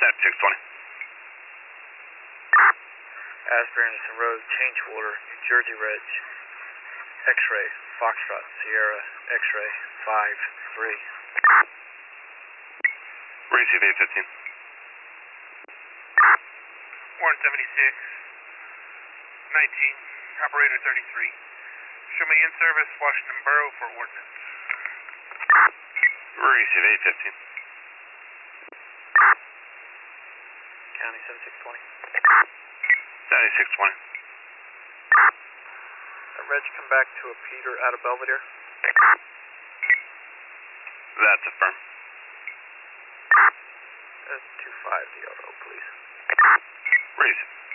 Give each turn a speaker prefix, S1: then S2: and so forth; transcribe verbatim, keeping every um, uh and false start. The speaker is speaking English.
S1: six twenty.
S2: Asbury-Anderson Road, change order, New Jersey Reg, X-ray, Foxtrot, Sierra, X-ray, five three.
S1: Receive eight fifteen.
S3: one seventy-six, nineteen, operator thirty-three. Show me in service, Washington Borough for ordnance.
S1: Receive eight fifteen.
S2: County seventy-six twenty.
S1: seventy-six twenty.
S2: Uh, Reg, come back to a Peter out of Belvedere.
S1: That's affirmed.
S2: Uh, two five, the auto, please.
S1: Receive.